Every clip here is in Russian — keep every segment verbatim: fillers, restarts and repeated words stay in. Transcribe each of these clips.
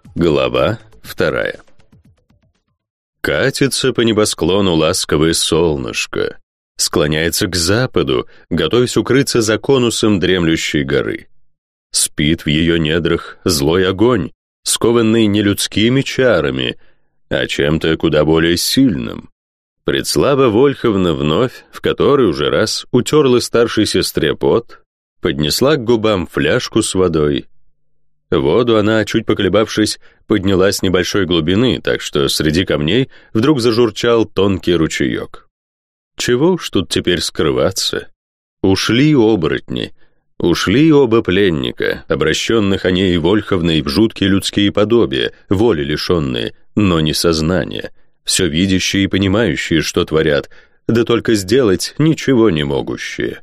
Глава вторая. Катится по небосклону ласковое солнышко, склоняется к западу, готовясь укрыться за конусом дремлющей горы. Спит в ее недрах злой огонь, скованный не людскими чарами, а чем-то куда более сильным. Предслава Вольховна вновь, в который уже раз утерла старшей сестре пот, поднесла к губам фляжку с водой. Воду она, чуть поколебавшись, подняла с небольшой глубины, так что среди камней вдруг зажурчал тонкий ручеек. Чего уж тут теперь скрываться? Ушли оборотни, ушли оба пленника, обращенных Анеей Вольховной в жуткие людские подобия, воли лишенные, но не сознания, все видящие и понимающие, что творят, да только сделать ничего не могущие.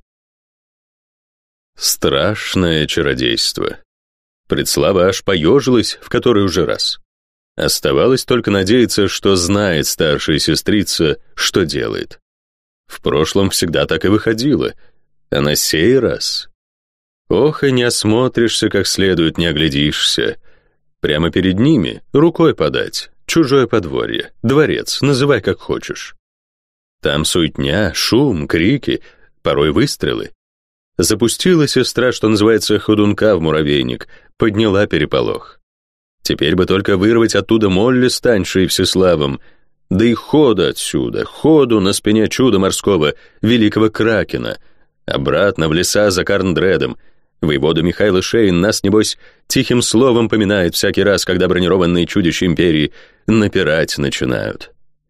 Страшное чародейство. Предслава аж поежилась в который уже раз. Оставалось только надеяться, что знает старшая сестрица, что делает. В прошлом всегда так и выходило, а на сей раз... Ох, и не осмотришься как следует, не оглядишься. Прямо перед ними рукой подать, чужое подворье, дворец, называй как хочешь. Там суетня, шум, крики, порой выстрелы. Запустила сестра, что называется, ходунка в муравейник, подняла переполох. Теперь бы только вырвать оттуда Молли с Таньшей и Всеславом, да и хода отсюда, ходу на спине чуда морского, великого Кракена, обратно в леса за Карндредом. Воевода Михайло Шейн нас, небось, тихим словом поминает всякий раз, когда бронированные чудища империи напирать начинают.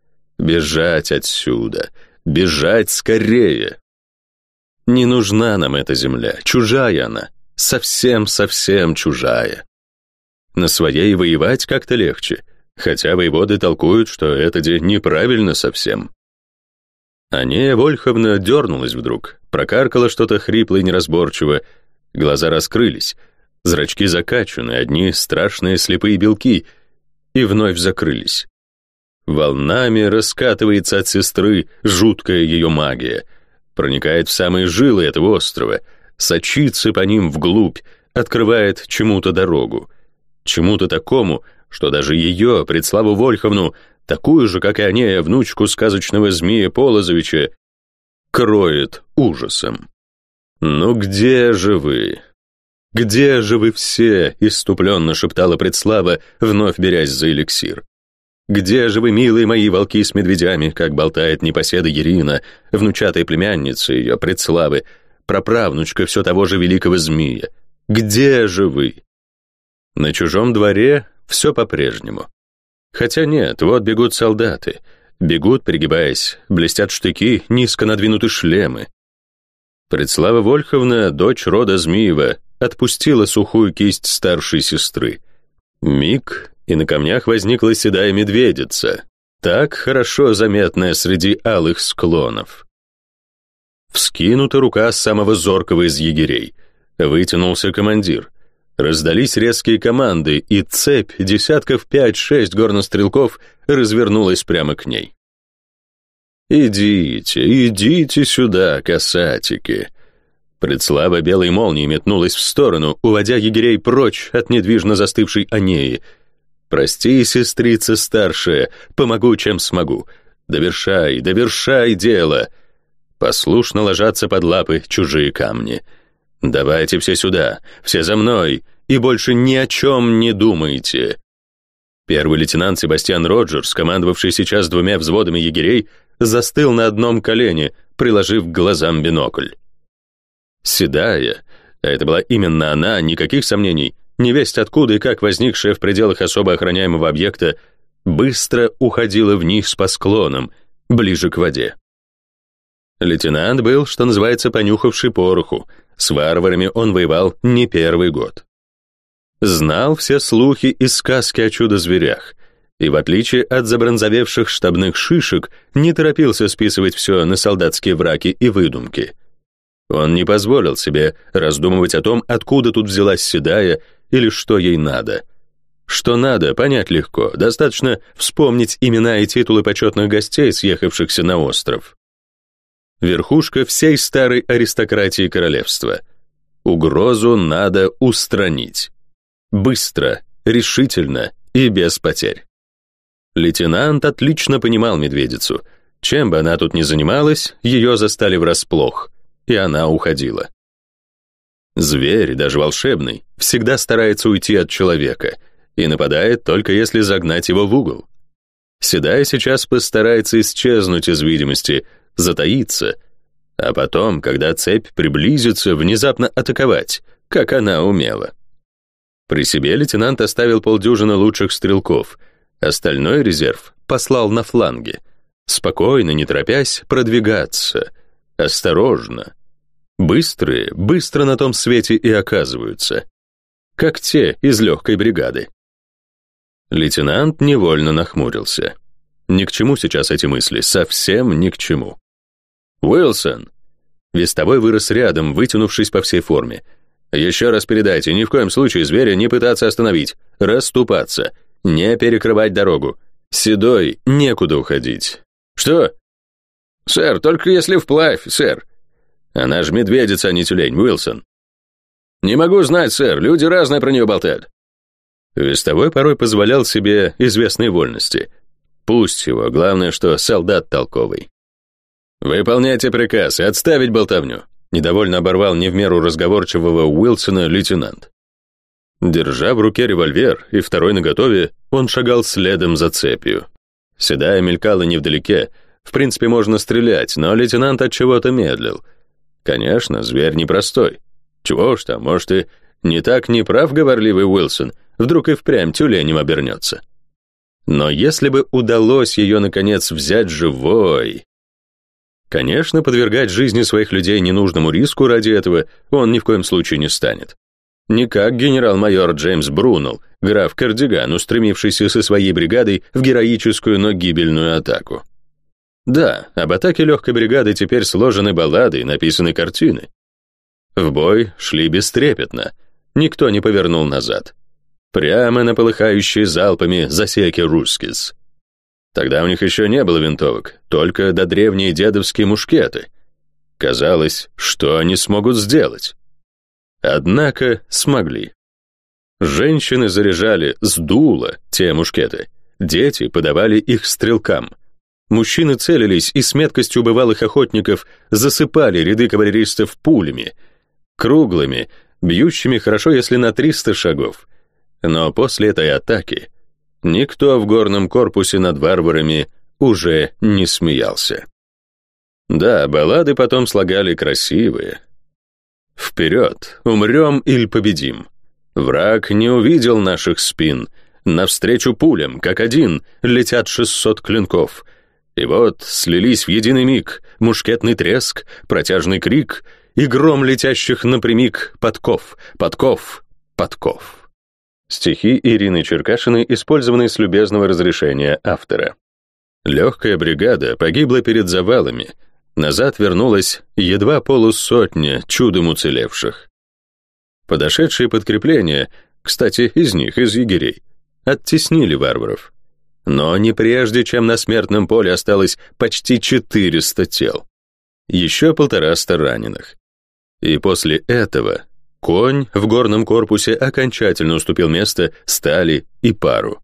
Бежать отсюда, бежать скорее. Не нужна нам эта земля, чужая она, совсем-совсем чужая. На своей воевать как-то легче, хотя воеводы толкуют, что это де неправильно совсем. Анея Вольховна дернулась вдруг, прокаркала что-то хрипло и неразборчиво, глаза раскрылись, зрачки закачаны, одни страшные слепые белки, и вновь закрылись. Волнами раскатывается от сестры жуткая ее магия, проникает в самые жилы этого острова, сочится по ним вглубь, открывает чему-то дорогу. Чему-то такому, что даже ее, Предславу Вольховну, такую же, как и Анея, внучку сказочного змея Полозовича, кроет ужасом. «Ну где же вы? Где же вы все?» — исступленно шептала Предслава, вновь берясь за эликсир. «Где же вы, милые мои волки с медведями, как болтает непоседа Ирина, внучатая племянница ее, Предславы, праправнучка все того же великого змея? Где же вы?» На чужом дворе все по-прежнему. Хотя нет, вот бегут солдаты, бегут, пригибаясь, блестят штыки, низко надвинуты шлемы. Предслава Вольховна, дочь рода Змеева, отпустила сухую кисть старшей сестры. Миг, и на камнях возникла седая медведица, так хорошо заметная среди алых склонов. Вскинута рука самого зоркого из егерей. Вытянулся командир. Раздались резкие команды, и цепь десятков пять-шесть горнострелков развернулась прямо к ней. «Идите, идите сюда, касатики!» Предслава белой молнией метнулась в сторону, уводя егерей прочь от недвижно застывшей Анеи. «Прости, сестрица старшая, помогу, чем смогу. Довершай, довершай дело!» Послушно ложатся под лапы чужие камни. «Давайте все сюда, все за мной, и больше ни о чем не думайте!» Первый лейтенант Себастьян Роджерс, командовавший сейчас двумя взводами егерей, застыл на одном колене, приложив к глазам бинокль. Седая, а это была именно она, никаких сомнений, невесть откуда и как возникшая в пределах особо охраняемого объекта, быстро уходила вниз по склонам, ближе к воде. Лейтенант был, что называется, понюхавший пороху, с варварами он воевал не первый год. Знал все слухи и сказки о чудо-зверях, и в отличие от забронзовевших штабных шишек, не торопился списывать все на солдатские враки и выдумки. Он не позволил себе раздумывать о том, откуда тут взялась седая или что ей надо. Что надо, понять легко, достаточно вспомнить имена и титулы почетных гостей, съехавшихся на остров. Верхушка всей старой аристократии королевства. Угрозу надо устранить. Быстро, решительно и без потерь. Лейтенант отлично понимал медведицу. Чем бы она тут ни занималась, ее застали врасплох, и она уходила. Зверь, даже волшебный, всегда старается уйти от человека и нападает только если загнать его в угол. Седая сейчас постарается исчезнуть из видимости, затаиться, а потом, когда цепь приблизится, внезапно атаковать, как она умела. При себе лейтенант оставил полдюжины лучших стрелков, остальной резерв послал на фланги. Спокойно, не торопясь, продвигаться. Осторожно. Быстрые, быстро на том свете и оказываются. Как те из легкой бригады. Лейтенант невольно нахмурился. Ни к чему сейчас эти мысли, совсем ни к чему. «Уилсон!» Вестовой вырос рядом, вытянувшись по всей форме. «Еще раз передайте, ни в коем случае зверя не пытаться остановить, расступаться, не перекрывать дорогу. Седой, некуда уходить». «Что?» «Сэр, только если вплавь, сэр». «Она же медведица, а не тюлень, Уилсон». «Не могу знать, сэр, люди разные про нее болтают». Вестовой порой позволял себе известные вольности. Пусть его, главное, что солдат толковый. «Выполняйте приказ и отставить болтовню», недовольно оборвал не в меру разговорчивого Уилсона лейтенант. Держа в руке револьвер и второй наготове, он шагал следом за цепью. Седая мелькала невдалеке, в принципе, можно стрелять, но лейтенант от чего-то медлил. Конечно, зверь непростой. Чего уж там, может, и не так не прав говорливый Уилсон, вдруг и впрямь тюленем обернется. Но если бы удалось ее, наконец, взять живой... Конечно, подвергать жизни своих людей ненужному риску ради этого он ни в коем случае не станет. Не как генерал-майор Джеймс Брунелл, граф Кардиган, устремившийся со своей бригадой в героическую, но гибельную атаку. Да, об атаке легкой бригады теперь сложены баллады и написаны картины. В бой шли бестрепетно, никто не повернул назад. Прямо на полыхающие залпами засеки рускис. Тогда у них еще не было винтовок, только до древние дедовские мушкеты. Казалось, что они смогут сделать. Однако смогли. Женщины заряжали с дула те мушкеты, дети подавали их стрелкам. Мужчины целились и с меткостью бывалых охотников засыпали ряды кавалеристов пулями, круглыми, бьющими хорошо, если на триста шагов. Но после этой атаки никто в горном корпусе над варварами уже не смеялся. Да, баллады потом слагали красивые. «Вперед, умрем или победим. Враг не увидел наших спин. Навстречу пулям, как один, летят шестьсот клинков. И вот слились в единый миг мушкетный треск, протяжный крик и гром летящих напрямик подков, подков, подков». Стихи Ирины Черкашиной, использованные с любезного разрешения автора. Легкая бригада погибла перед завалами. Назад вернулась едва полусотня чудом уцелевших. Подошедшие подкрепления, кстати, из них, из егерей, оттеснили варваров. Но не прежде, чем на смертном поле осталось почти четыреста тел. Еще полтораста раненых. И после этого конь в горном корпусе окончательно уступил место стали и пару.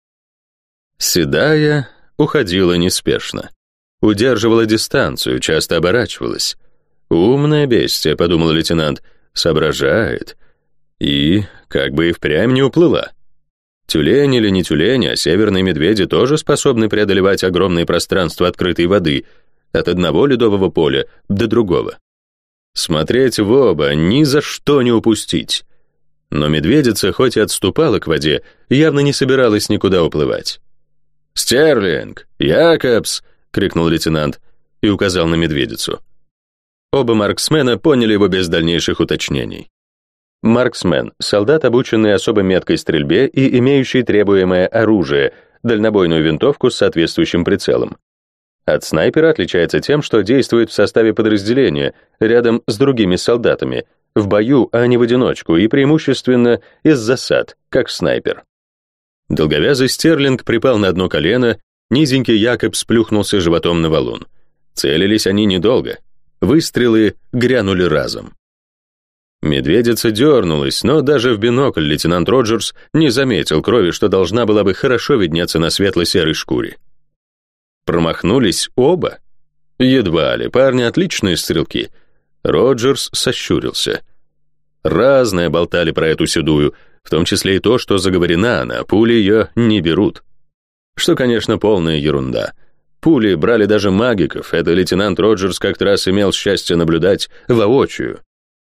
Седая уходила неспешно. Удерживала дистанцию, часто оборачивалась. «Умное бестия», — подумал лейтенант, — «соображает». И как бы и впрямь не уплыла. Тюлень или не тюлень, а северные медведи тоже способны преодолевать огромные пространства открытой воды, от одного ледового поля до другого. Смотреть в оба, ни за что не упустить. Но медведица, хоть и отступала к воде, явно не собиралась никуда уплывать. «Стерлинг! Якобс!» — крикнул лейтенант и указал на медведицу. Оба марксмена поняли его без дальнейших уточнений. Марксмен — солдат, обученный особо меткой стрельбе и имеющий требуемое оружие, дальнобойную винтовку с соответствующим прицелом. От снайпера отличается тем, что действует в составе подразделения, рядом с другими солдатами, в бою, а не в одиночку, и преимущественно из засад, как снайпер. Долговязый Стерлинг припал на одно колено, низенький Якоб сплюхнулся животом на валун. Целились они недолго. Выстрелы грянули разом. Медведица дернулась, но даже в бинокль лейтенант Роджерс не заметил крови, что должна была бы хорошо виднеться на светло-серой шкуре. Промахнулись оба? Едва ли, парни отличные стрелки. Роджерс сощурился. Разное болтали про эту седую, в том числе и то, что заговорена она, пули ее не берут. Что, конечно, полная ерунда. Пули брали даже магиков, это лейтенант Роджерс как-то раз имел счастье наблюдать воочию.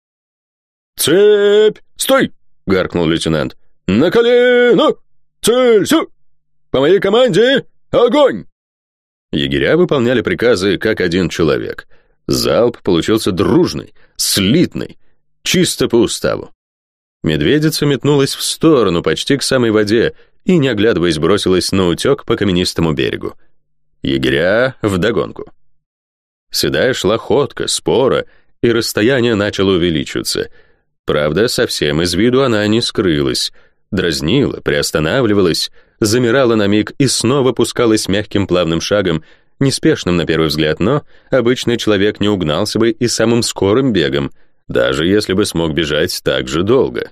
«Цепь! Стой!» — гаркнул лейтенант. «На колено! Целься! По моей команде огонь!» Егеря выполняли приказы как один человек. Залп получился дружный, слитный, чисто по уставу. Медведица метнулась в сторону, почти к самой воде, и, не оглядываясь, бросилась на утек по каменистому берегу. Егеря вдогонку. Седая шла ходка, спора, и расстояние начало увеличиваться. Правда, совсем из виду она не скрылась. Дразнила, приостанавливалась, замирала на миг и снова пускалась мягким плавным шагом, неспешным на первый взгляд, но обычный человек не угнался бы и самым скорым бегом, даже если бы смог бежать так же долго.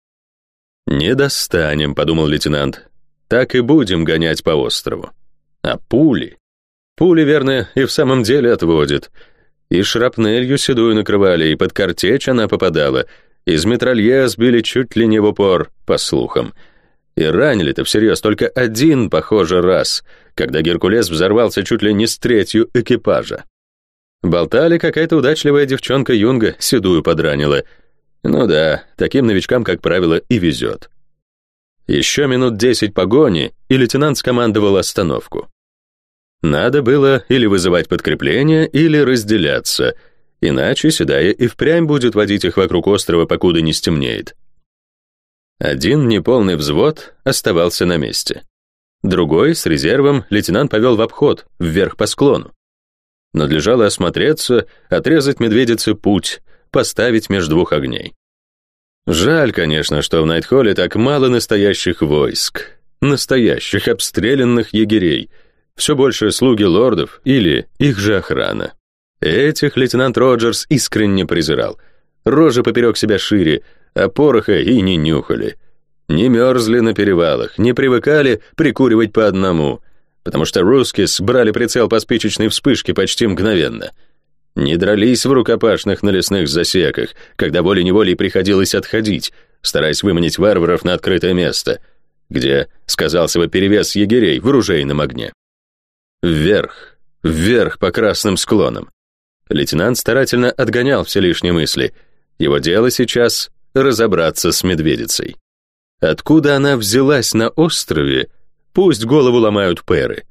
«Не достанем», — подумал лейтенант, — «так и будем гонять по острову». А пули? Пули, верно, и в самом деле отводит. И шрапнелью седую накрывали, и под картечь она попадала, из метролье сбили чуть ли не в упор, по слухам. И ранили-то всерьез только один, похоже, раз, когда Геркулес взорвался чуть ли не с третью экипажа. Болтали, какая-то удачливая девчонка Юнга седую подранила. Ну да, таким новичкам, как правило, и везет. Еще минут десять погони, и лейтенант скомандовал остановку. Надо было или вызывать подкрепление, или разделяться, иначе седая и впрямь будет водить их вокруг острова, покуда не стемнеет. Один неполный взвод оставался на месте. Другой, с резервом, лейтенант повел в обход, вверх по склону. Надлежало осмотреться, отрезать медведице путь, поставить между двух огней. Жаль, конечно, что в Найтхолле так мало настоящих войск, настоящих обстрелянных егерей, все больше слуги лордов или их же охрана. Этих лейтенант Роджерс искренне презирал. Рожи поперек себя шире, а пороха и не нюхали. Не мерзли на перевалах, не привыкали прикуривать по одному, потому что рускис брали прицел по спичечной вспышке почти мгновенно. Не дрались в рукопашных на лесных засеках, когда волей-неволей приходилось отходить, стараясь выманить варваров на открытое место, где сказался бы перевес егерей в ружейном огне. Вверх, вверх по красным склонам. Лейтенант старательно отгонял все лишние мысли. Его дело сейчас — разобраться с медведицей. Откуда она взялась на острове, пусть голову ломают пэры.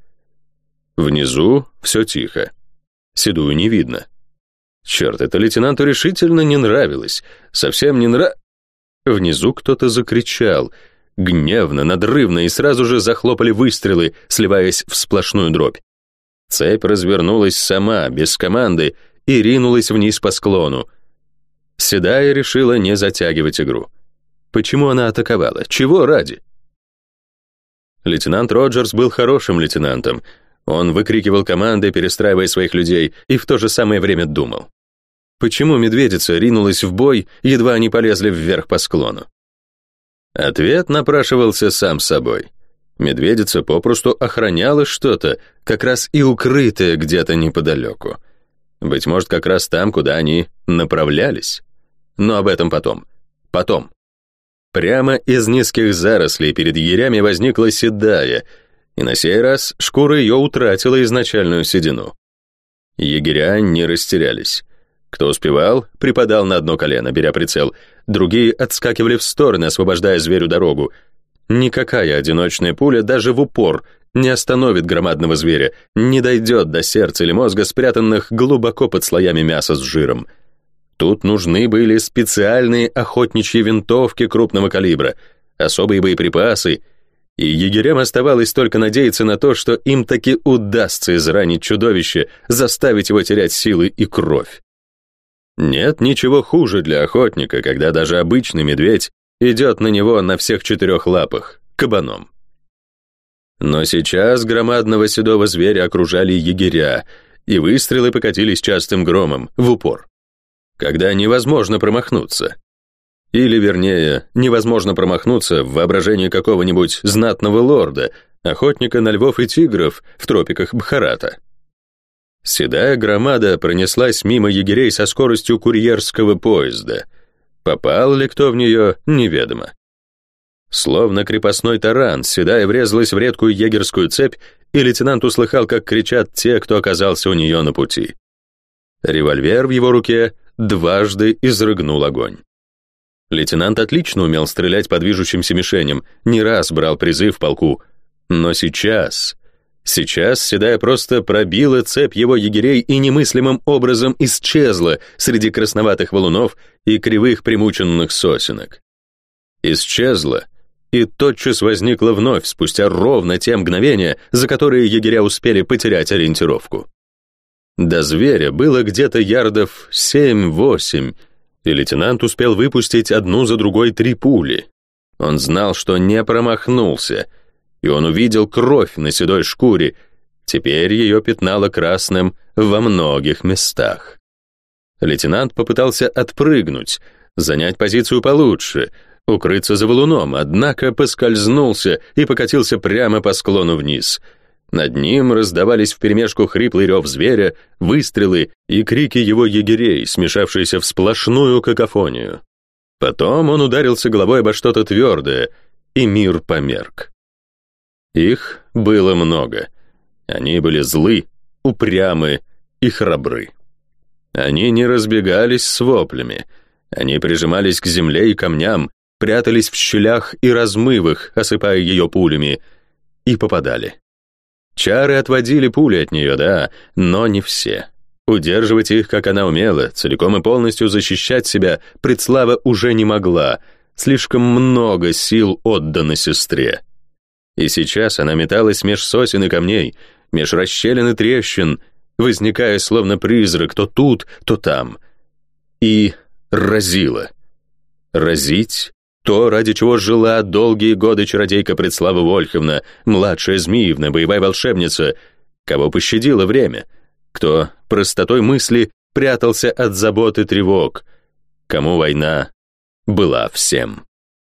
Внизу все тихо. Седую не видно. Черт, это лейтенанту решительно не нравилось. Совсем не нра... Внизу кто-то закричал. Гневно, надрывно, и сразу же захлопали выстрелы, сливаясь в сплошную дробь. Цепь развернулась сама, без команды, и ринулась вниз по склону. Седая решила не затягивать игру. Почему она атаковала? Чего ради? Лейтенант Роджерс был хорошим лейтенантом. Он выкрикивал команды, перестраивая своих людей, и в то же самое время думал. Почему медведица ринулась в бой, едва они полезли вверх по склону? Ответ напрашивался сам собой. Медведица попросту охраняла что-то, как раз и укрытое где-то неподалеку. Быть может, как раз там, куда они направлялись. Но об этом потом. Потом. Прямо из низких зарослей перед егерями возникла седая, и на сей раз шкура ее утратила изначальную седину. Егеря не растерялись. Кто успевал, припадал на одно колено, беря прицел, другие отскакивали в стороны, освобождая зверю дорогу. Никакая одиночная пуля даже в упор не остановит громадного зверя, не дойдет до сердца или мозга, спрятанных глубоко под слоями мяса с жиром. Тут нужны были специальные охотничьи винтовки крупного калибра, особые боеприпасы, и егерям оставалось только надеяться на то, что им таки удастся изранить чудовище, заставить его терять силы и кровь. Нет ничего хуже для охотника, когда даже обычный медведь идет на него на всех четырех лапах, кабаном. Но сейчас громадного седого зверя окружали егеря, и выстрелы покатились частым громом, в упор. Когда невозможно промахнуться. Или, вернее, невозможно промахнуться в воображении какого-нибудь знатного лорда, охотника на львов и тигров в тропиках Бхарата. Седая громада пронеслась мимо егерей со скоростью курьерского поезда. Попал ли кто в нее, неведомо. Словно крепостной таран, седая врезалась в редкую егерскую цепь, и лейтенант услыхал, как кричат те, кто оказался у нее на пути. Револьвер в его руке дважды изрыгнул огонь. Лейтенант отлично умел стрелять по движущимся мишеням, не раз брал призы в полку. Но сейчас... Сейчас седая просто пробила цепь его егерей и немыслимым образом исчезла среди красноватых валунов и кривых примученных сосенок. Исчезла и тотчас возникла вновь, спустя ровно те мгновения, за которые егеря успели потерять ориентировку. До зверя было где-то ярдов семь-восемь, и лейтенант успел выпустить одну за другой три пули. Он знал, что не промахнулся, и он увидел кровь на седой шкуре, теперь ее пятнало красным во многих местах. Лейтенант попытался отпрыгнуть, занять позицию получше, укрыться за валуном, однако поскользнулся и покатился прямо по склону вниз. Над ним раздавались вперемешку хриплый рев зверя, выстрелы и крики его егерей, смешавшиеся в сплошную какофонию. Потом он ударился головой обо что-то твердое, и мир померк. Их было много. Они были злы, упрямы и храбры. Они не разбегались с воплями. Они прижимались к земле и камням, прятались в щелях и размывах, осыпая ее пулями, и попадали. Чары отводили пули от нее, да, но не все. Удерживать их, как она умела, целиком и полностью защищать себя, Предслава уже не могла. Слишком много сил отдано сестре. И сейчас она металась меж сосен и камней, меж расщелин и трещин, возникая словно призрак то тут, то там. И разила. Разить — то, ради чего жила долгие годы чародейка Предслава Вольховна, младшая Змеевна, боевая волшебница, кого пощадило время, кто простотой мысли прятался от забот и тревог, кому война была всем.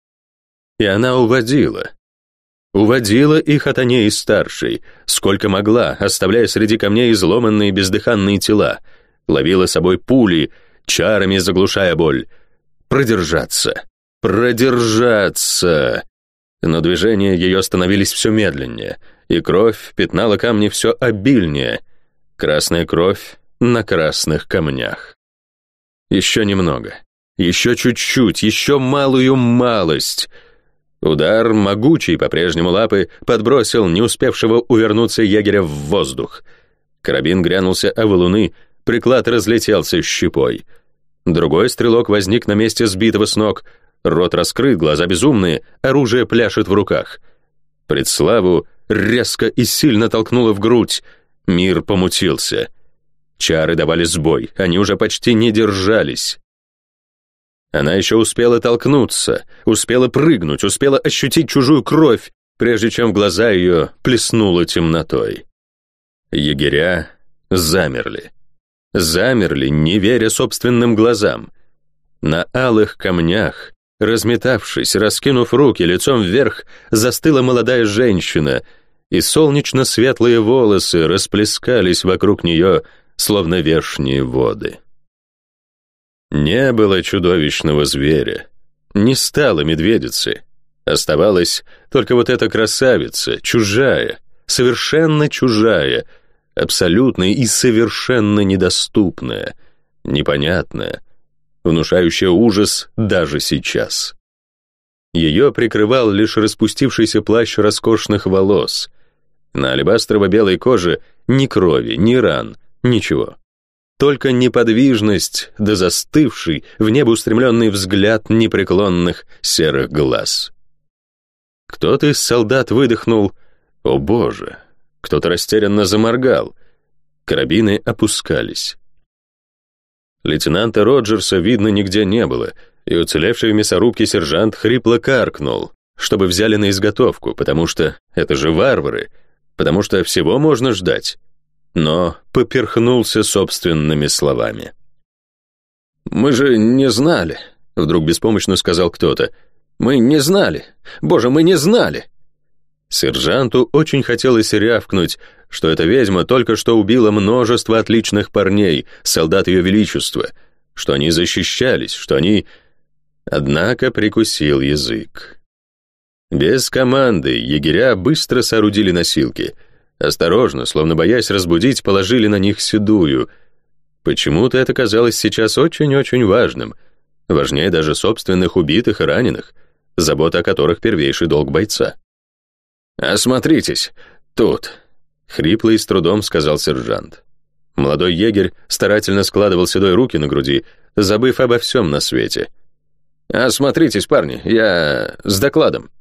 И она уводила. Уводила их от Анеи-старшей, сколько могла, оставляя среди камней изломанные бездыханные тела, ловила собой пули, чарами заглушая боль. Продержаться, продержаться. Но движения ее становились все медленнее, и кровь пятнала камни все обильнее. Красная кровь на красных камнях. Еще немного, еще чуть-чуть, еще малую малость — удар, могучий по-прежнему лапы, подбросил не успевшего увернуться егеря в воздух. Карабин грянулся о валуны, приклад разлетелся щепой. Другой стрелок возник на месте сбитого с ног, рот раскрыт, глаза безумные, оружие пляшет в руках. Предславу резко и сильно толкнуло в грудь, мир помутился. Чары давали сбой, они уже почти не держались. Она еще успела толкнуться, успела прыгнуть, успела ощутить чужую кровь, прежде чем в глаза ее плеснуло темнотой. Егеря замерли. Замерли, не веря собственным глазам. На алых камнях, разметавшись, раскинув руки лицом вверх, застыла молодая женщина, и солнечно-светлые волосы расплескались вокруг нее, словно вешние воды. Не было чудовищного зверя, не стало медведицы. Оставалась только вот эта красавица, чужая, совершенно чужая, абсолютная и совершенно недоступная, непонятная, внушающая ужас даже сейчас. Ее прикрывал лишь распустившийся плащ роскошных волос. На алебастрово-белой коже ни крови, ни ран, ничего. Только неподвижность да застывший, в небо устремленный взгляд непреклонных серых глаз. Кто-то из солдат выдохнул «О боже!», кто-то растерянно заморгал. Карабины опускались. Лейтенанта Роджерса видно нигде не было, и уцелевший в мясорубке сержант хрипло каркнул, чтобы взяли на изготовку, потому что это же варвары, потому что всего можно ждать. Но поперхнулся собственными словами. «Мы же не знали. Вдруг беспомощно сказал кто-то. «Мы не знали! Боже, мы не знали!» Сержанту очень хотелось рявкнуть, что эта ведьма только что убила множество отличных парней, солдат Ее Величества, что они защищались, что они... Однако прикусил язык. Без команды егеря быстро соорудили носилки. Осторожно, словно боясь разбудить, положили на них седую. Почему-то это казалось сейчас очень-очень важным, важнее даже собственных убитых и раненых, забота о которых первейший долг бойца. «Осмотритесь, тут», — хрипло и с трудом сказал сержант. Молодой егерь старательно складывал седой руки на груди, забыв обо всем на свете. «Осмотритесь, парни, я с докладом».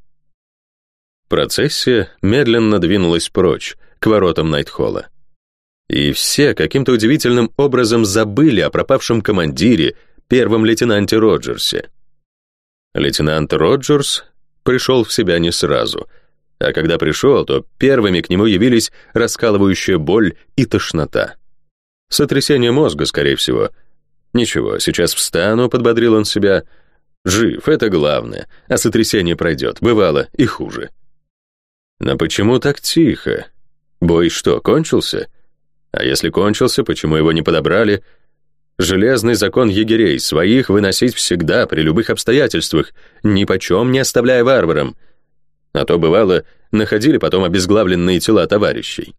Процессия медленно двинулась прочь, к воротам Найтхолла. И все каким-то удивительным образом забыли о пропавшем командире, первом лейтенанте Роджерсе. Лейтенант Роджерс пришел в себя не сразу, а когда пришел, то первыми к нему явились раскалывающая боль и тошнота. Сотрясение мозга, скорее всего. «Ничего, сейчас встану», — подбодрил он себя. «Жив, это главное, а сотрясение пройдет, бывало и хуже». Но почему так тихо? Бой что, кончился? А если кончился, почему его не подобрали? Железный закон егерей, своих выносить всегда, при любых обстоятельствах, нипочем не оставляя варварам. А то, бывало, находили потом обезглавленные тела товарищей.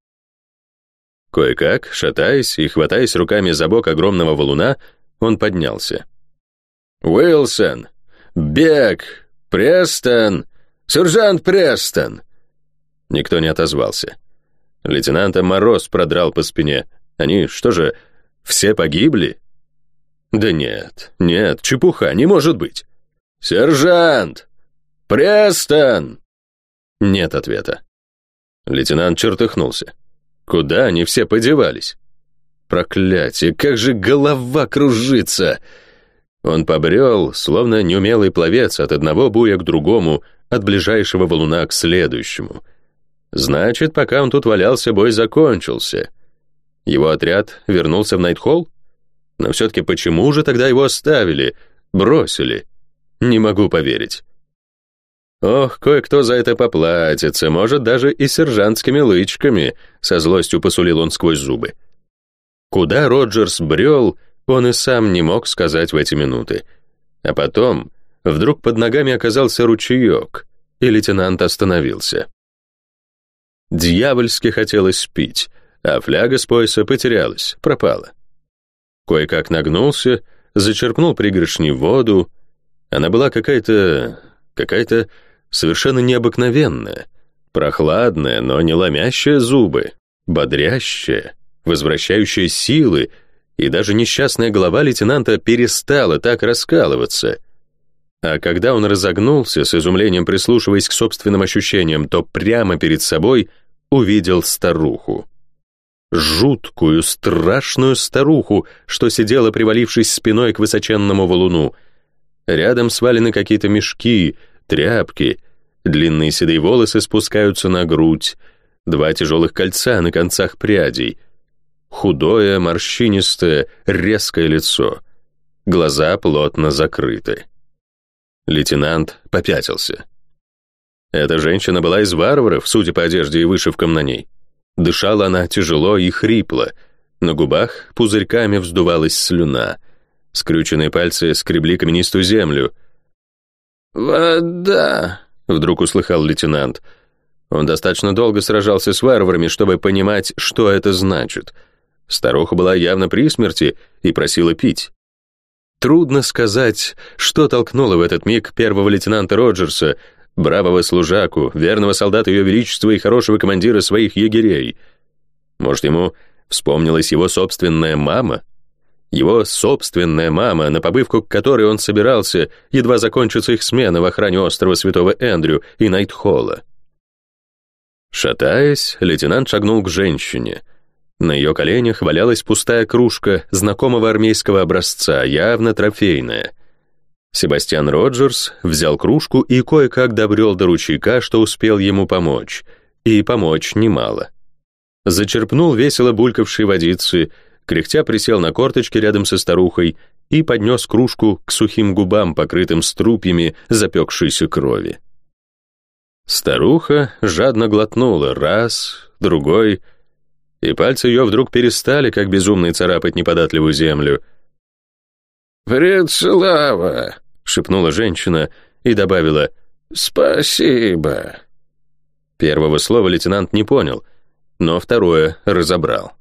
Кое-как, шатаясь и хватаясь руками за бок огромного валуна, он поднялся. «Уилсон! Бек! Престон! Сержант Престон!» Никто не отозвался. Лейтенанта мороз продрал по спине. Они, что же, все погибли? Да нет, нет, чепуха, не может быть. «Сержант! Престон!» Нет ответа. Лейтенант чертыхнулся. Куда они все подевались? Проклятие, как же голова кружится! Он побрел, словно неумелый пловец, от одного буя к другому, от ближайшего валуна к следующему. Значит, пока он тут валялся, бой закончился. Его отряд вернулся в Найтхолл? Но все-таки почему же тогда его оставили, бросили? Не могу поверить. Ох, кое-кто за это поплатится, может, даже и сержантскими лычками, со злостью посулил он сквозь зубы. Куда Роджерс брел, он и сам не мог сказать в эти минуты. А потом вдруг под ногами оказался ручеек, и лейтенант остановился. Дьявольски хотелось пить, а фляга с пояса потерялась, пропала. Кое-как нагнулся, зачерпнул пригоршни воду. Она была какая-то... какая-то совершенно необыкновенная, прохладная, но не ломящая зубы, бодрящая, возвращающая силы, и даже несчастная голова лейтенанта перестала так раскалываться. А когда он разогнулся, с изумлением прислушиваясь к собственным ощущениям, то прямо перед собой увидел старуху. Жуткую, страшную старуху, что сидела, привалившись спиной к высоченному валуну. Рядом свалены какие-то мешки, тряпки, длинные седые волосы спускаются на грудь, два тяжелых кольца на концах прядей, худое, морщинистое, резкое лицо, глаза плотно закрыты. Лейтенант попятился. Эта женщина была из варваров, судя по одежде и вышивкам на ней. Дышала она тяжело и хрипло, на губах пузырьками вздувалась слюна, скрюченные пальцы скребли каменистую землю. «Вода!» — вдруг услыхал лейтенант. Он достаточно долго сражался с варварами, чтобы понимать, что это значит. Старуха была явно при смерти и просила пить. Трудно сказать, что толкнуло в этот миг первого лейтенанта Роджерса, бравого служаку, верного солдата Ее Величества и хорошего командира своих егерей. Может, ему вспомнилась его собственная мама? Его собственная мама, на побывку к которой он собирался, едва закончится их смена в охране острова Святого Эндрю и Найтхолла. Шатаясь, лейтенант шагнул к женщине. На ее коленях валялась пустая кружка знакомого армейского образца, явно трофейная. Себастьян Роджерс взял кружку и кое-как добрел до ручейка, что успел ему помочь. И помочь немало. Зачерпнул весело булькавшей водицы, Кряхтя присел на корточки рядом со старухой и поднес кружку к сухим губам, покрытым струпьями запекшейся крови. Старуха жадно глотнула раз, другой, и пальцы ее вдруг перестали, как безумный, царапать неподатливую землю. «Предслава!» — шепнула женщина и добавила «Спасибо». Первого слова лейтенант не понял, но второе разобрал.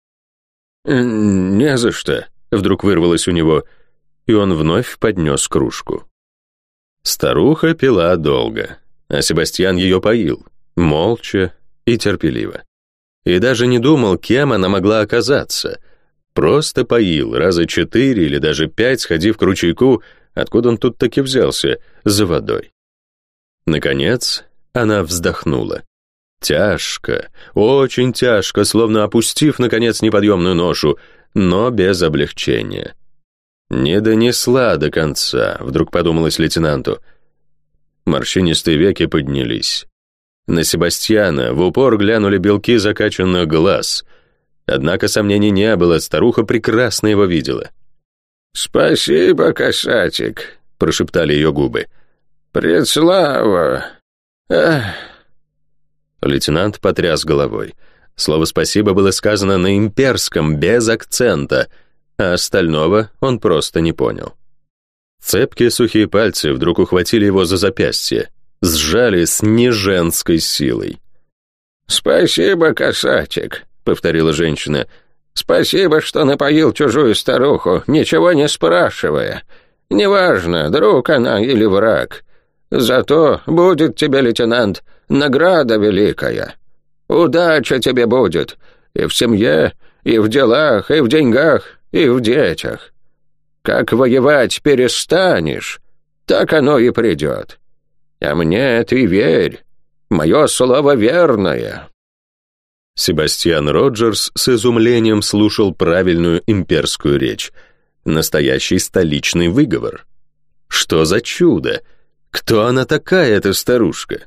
«Не за что», — вдруг вырвалось у него, и он вновь поднес кружку. Старуха пила долго, а Себастьян ее поил, молча и терпеливо. И даже не думал, кем она могла оказаться. Просто поил раза четыре или даже пять, сходив к ручейку, откуда он тут таки взялся, за водой. Наконец, она вздохнула. Тяжко, очень тяжко, словно опустив, наконец, неподъемную ношу, но без облегчения. «Не донесла до конца», — вдруг подумалось лейтенанту. Морщинистые веки поднялись. На Себастьяна в упор глянули белки закачанных глаз. Однако сомнений не было, старуха прекрасно его видела. «Спасибо, касатик», — прошептали ее губы. «Предслава! Ах!» Лейтенант потряс головой. Слово «спасибо» было сказано на имперском, без акцента, а остального он просто не понял. Цепкие сухие пальцы вдруг ухватили его за запястье, сжали с неженской силой. «Спасибо, касатик», — повторила женщина. «Спасибо, что напоил чужую старуху, ничего не спрашивая. Неважно, друг она или враг. Зато будет тебе, лейтенант, награда великая. Удача тебе будет и в семье, и в делах, и в деньгах, и в детях. Как воевать перестанешь, так оно и придет. А мне ты верь, мое слово верное». Себастьян Роджерс с изумлением слушал правильную имперскую речь. Настоящий столичный выговор. Что за чудо? Кто она такая, эта старушка?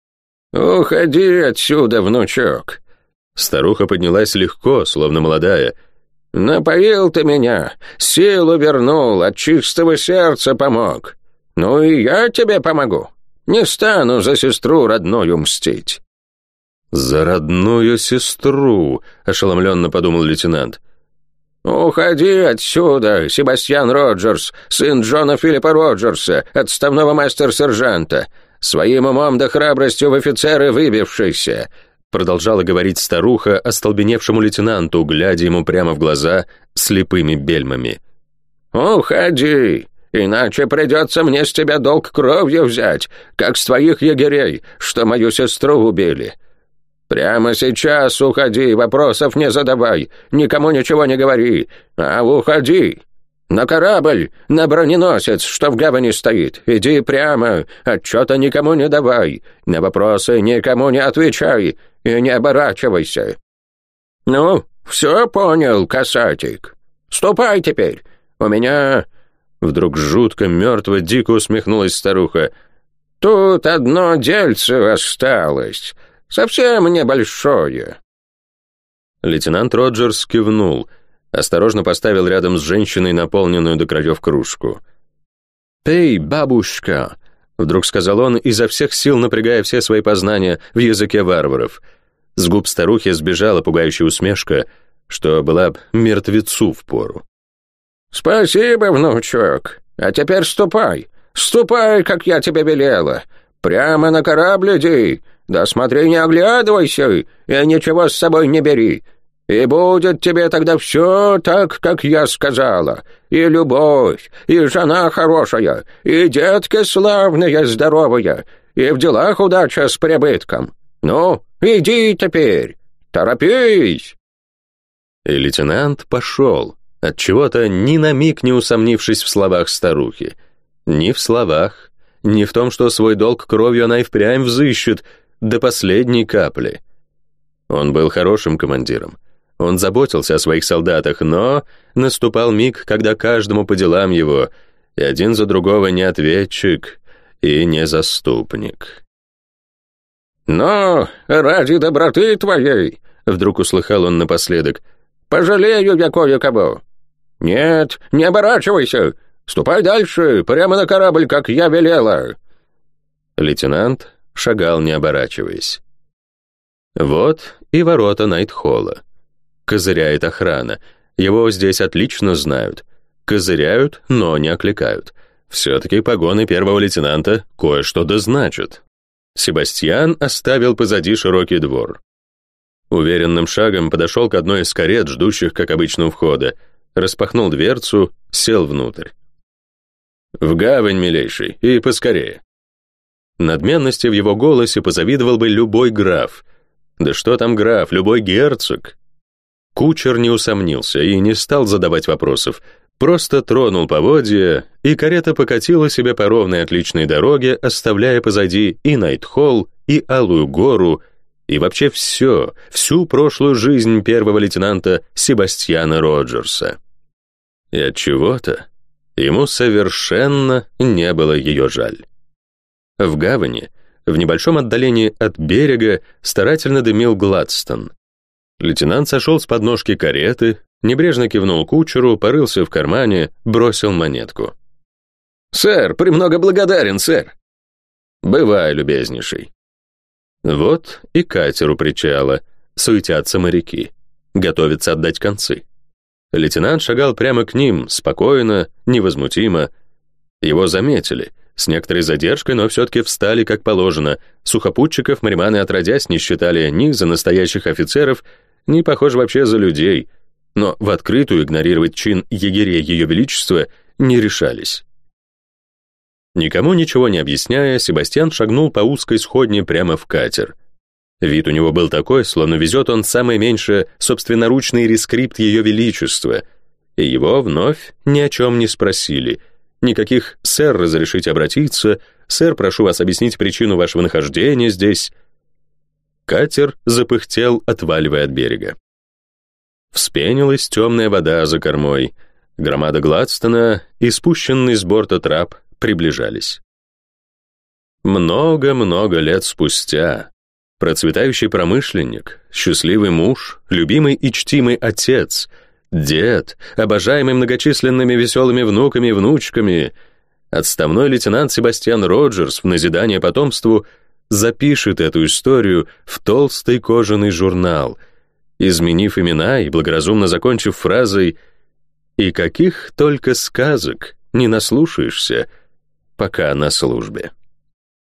«Уходи отсюда, внучок». Старуха поднялась легко, словно молодая. «Напоил ты меня, силу вернул, от чистого сердца помог. Ну и я тебе помогу. Не стану за сестру родную мстить». «За родную сестру», — ошеломленно подумал лейтенант. «Уходи отсюда, Себастьян Роджерс, сын Джона Филиппа Роджерса, отставного мастер-сержанта, своим умом да храбростью в офицеры выбившийся», продолжала говорить старуха остолбеневшему лейтенанту, глядя ему прямо в глаза слепыми бельмами. «Уходи, иначе придется мне с тебя долг кровью взять, как с твоих егерей, что мою сестру убили. Прямо сейчас уходи, вопросов не задавай, никому ничего не говори, а уходи. На корабль, на броненосец, что в гавани стоит, иди прямо, отчета никому не давай, на вопросы никому не отвечай и не оборачивайся. Ну, все понял, касатик. Ступай теперь, у меня...» Вдруг жутко, мертво, дико усмехнулась старуха. «Тут одно дельце осталось». Совсем небольшое». Лейтенант Роджерс кивнул, осторожно поставил рядом с женщиной наполненную до краев кружку. «Пей, бабушка», — вдруг сказал он, изо всех сил напрягая все свои познания в языке варваров. С губ старухи сбежала пугающая усмешка, что была б мертвецу впору. «Спасибо, внучок. А теперь ступай. Ступай, как я тебе велела. Прямо на корабль иди. Да смотри, не оглядывайся, и ничего с собой не бери. И будет тебе тогда все так, как я сказала. И любовь, и жена хорошая, и детки славные, здоровые, и в делах удача с прибытком. Ну, иди теперь, торопись». И лейтенант пошел, отчего-то ни на миг не усомнившись в словах старухи. Ни в словах, ни в том, что свой долг кровью она и впрямь взыщет, до последней капли. Он был хорошим командиром. Он заботился о своих солдатах, но наступал миг, когда каждому по делам его, и один за другого не ответчик и не заступник. «Но ради доброты твоей», — вдруг услыхал он напоследок, Пожалею я кое-кого». «Нет, не оборачивайся! Ступай дальше, прямо на корабль, как я велела!» Лейтенант шагал, не оборачиваясь. Вот и ворота Найтхолла. Козыряет охрана. Его здесь отлично знают. Козыряют, но не окликают. Все-таки погоны первого лейтенанта кое-что да значат. Себастьян оставил позади широкий двор. Уверенным шагом подошел к одной из карет, ждущих, как обычно, у входа, распахнул дверцу, сел внутрь. «В гавань, милейший, и поскорее». Надменности в его голосе позавидовал бы любой граф. Да что там граф, любой герцог. Кучер не усомнился и не стал задавать вопросов, просто тронул поводья, и карета покатила себя по ровной отличной дороге, оставляя позади и Найтхолл, и Алую гору, и вообще все, всю прошлую жизнь первого лейтенанта Себастьяна Роджерса. И отчего-то ему совершенно не было ее жаль. В гавани, в небольшом отдалении от берега, старательно дымил Гладстон. Лейтенант сошел с подножки кареты, небрежно кивнул кучеру, порылся в кармане, бросил монетку. «Сэр, премного благодарен, сэр!» «Бывай, любезнейший!» Вот и катер у причала, суетятся моряки, готовятся отдать концы. Лейтенант шагал прямо к ним, спокойно, невозмутимо. Его заметили, с некоторой задержкой, но все-таки встали как положено. Сухопутчиков мариманы отродясь не считали ни за настоящих офицеров, ни, похоже, вообще за людей, но в открытую игнорировать чин егерей Ее Величества не решались. Никому ничего не объясняя, Себастьян шагнул по узкой сходне прямо в катер. Вид у него был такой, словно везет он самое меньшее собственноручный рескрипт Ее Величества, и его вновь ни о чем не спросили. Никаких «сэр, разрешите обратиться», «сэр, прошу вас объяснить причину вашего нахождения здесь». Катер запыхтел, отваливая от берега. Вспенилась темная вода за кормой. Громада Гладстона и спущенный с борта трап приближались. Много-много лет спустя процветающий промышленник, счастливый муж, любимый и чтимый отец, дед, обожаемый многочисленными веселыми внуками и внучками, отставной лейтенант Себастьян Роджерс в назидание потомству запишет эту историю в толстый кожаный журнал, изменив имена и благоразумно закончив фразой «И каких только сказок не наслушаешься, пока на службе».